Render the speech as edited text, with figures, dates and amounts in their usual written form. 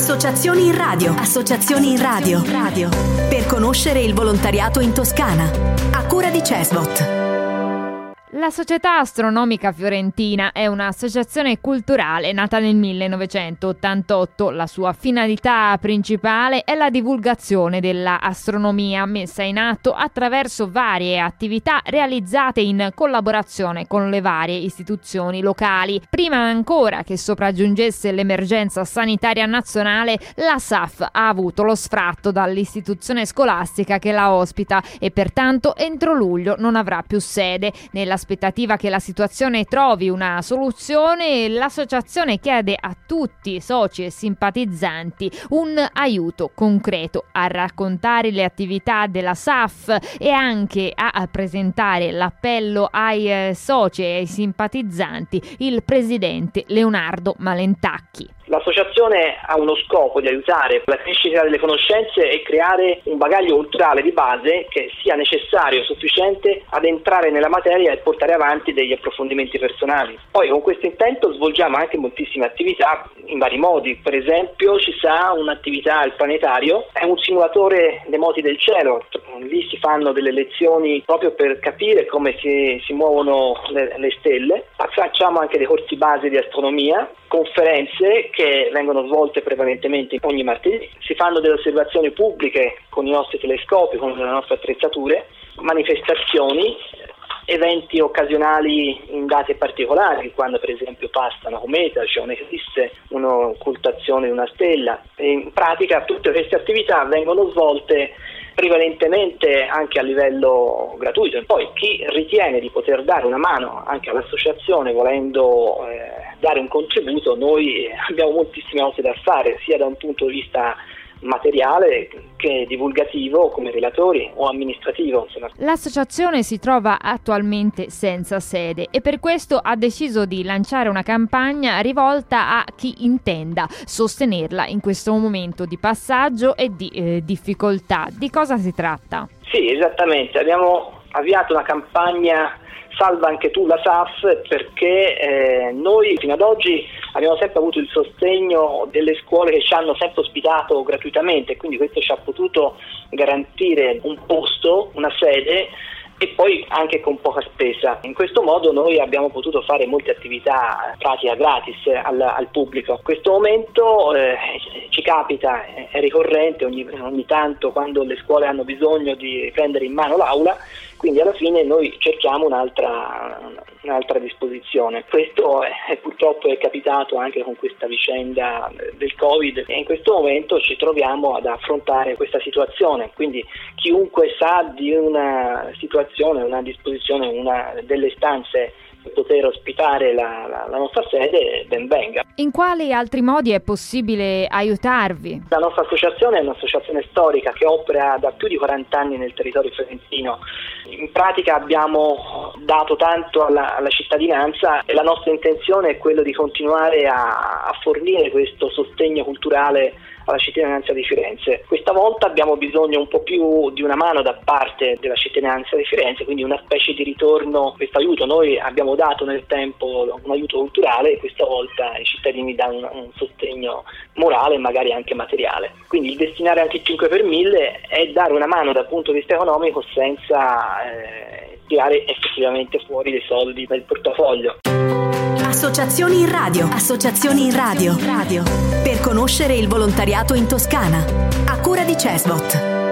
Associazioni in radio. Associazioni in radio. Per conoscere il volontariato in Toscana. A cura di CESVOT. La Società Astronomica Fiorentina è un'associazione culturale nata nel 1988. La sua finalità principale è la divulgazione della astronomia, messa in atto attraverso varie attività realizzate in collaborazione con le varie istituzioni locali. Prima ancora che sopraggiungesse l'emergenza sanitaria nazionale, la SAF ha avuto lo sfratto dall'istituzione scolastica che la ospita e pertanto entro luglio non avrà più sede. Nell'aspettativa che la situazione trovi una soluzione, l'associazione chiede a tutti i soci e simpatizzanti un aiuto concreto a raccontare le attività della SAF e anche a presentare l'appello ai soci e ai simpatizzanti il presidente Leonardo Malentacchi. L'associazione ha uno scopo di aiutare la crescita delle conoscenze e creare un bagaglio culturale di base che sia necessario, sufficiente ad entrare nella materia e portare avanti degli approfondimenti personali. Poi con questo intento svolgiamo anche moltissime attività in vari modi. Per esempio ci sarà un'attività al planetario, è un simulatore dei moti del cielo. Lì si fanno delle lezioni proprio per capire come si muovono le stelle. Facciamo anche dei corsi base di astronomia, conferenze che vengono svolte prevalentemente ogni martedì. Si fanno delle osservazioni pubbliche con i nostri telescopi, con le nostre attrezzature, manifestazioni, eventi occasionali in date particolari, quando per esempio passa una cometa, cioè un'eclisse, un'occultazione di una stella. E in pratica tutte queste attività vengono svolte prevalentemente anche a livello gratuito. Poi chi ritiene di poter dare una mano anche all'associazione volendo dare un contributo, noi abbiamo moltissime cose da fare, sia da un punto di vista materiale che divulgativo come relatori o amministrativo. Insomma. L'associazione si trova attualmente senza sede e per questo ha deciso di lanciare una campagna rivolta a chi intenda sostenerla in questo momento di passaggio e di difficoltà. Di cosa si tratta? Sì, esattamente. Abbiamo avviato una campagna Salva anche tu la SAF, perché noi fino ad oggi abbiamo sempre avuto il sostegno delle scuole che ci hanno sempre ospitato gratuitamente, quindi questo ci ha potuto garantire un posto, una sede e poi anche con poca spesa. In questo modo noi abbiamo potuto fare molte attività pratica gratis al pubblico. In questo momento ci capita, è ricorrente ogni tanto quando le scuole hanno bisogno di prendere in mano l'aula, quindi alla fine noi cerchiamo un'altra disposizione. Questo purtroppo è capitato anche con questa vicenda del Covid e in questo momento ci troviamo ad affrontare questa situazione, quindi chiunque sa di una situazione, una disposizione, delle stanze per poter ospitare la nostra sede, ben venga. In quali altri modi è possibile aiutarvi? La nostra associazione è un'associazione storica che opera da più di 40 anni nel territorio fiorentino. In pratica abbiamo dato tanto alla cittadinanza e la nostra intenzione è quello di continuare a fornire questo sostegno culturale alla cittadinanza di Firenze. Questa volta abbiamo bisogno un po' più di una mano da parte della cittadinanza di Firenze, quindi una specie di ritorno, questo aiuto. Noi abbiamo dato nel tempo un aiuto culturale e questa volta i cittadini danno un sostegno morale e magari anche materiale. Quindi il destinare anche il 5 per 1000 è dare una mano dal punto di vista economico senza tirare effettivamente fuori dei soldi dal portafoglio. Associazioni in radio. Associazioni in radio. Per conoscere il volontariato in Toscana. A cura di CESVOT.